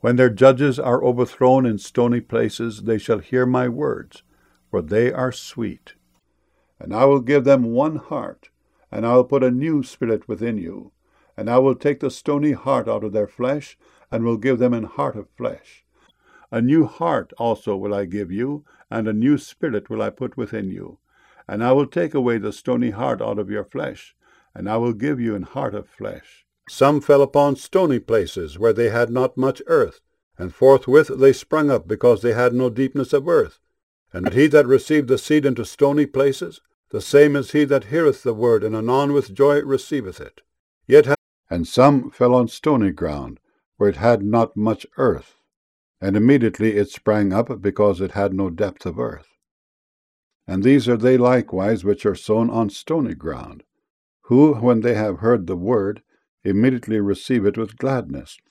When their judges are overthrown in stony places, they shall hear my words, for they are sweet. And I will give them one heart, and I will put a new spirit within you. And I will take the stony heart out of their flesh, and will give them an heart of flesh. A new heart also will I give you, and a new spirit will I put within you. And I will take away the stony heart out of your flesh, and I will give you an heart of flesh. Some fell upon stony places, where they had not much earth, and forthwith they sprung up, because they had no deepness of earth. And he that received the seed into stony places, the same is he that heareth the word, and anon with joy receiveth it. And some fell on stony ground, where it had not much earth, and immediately it sprang up, because it had no depth of earth. And these are they likewise which are sown on stony ground, who, when they have heard the word, immediately receive it with gladness.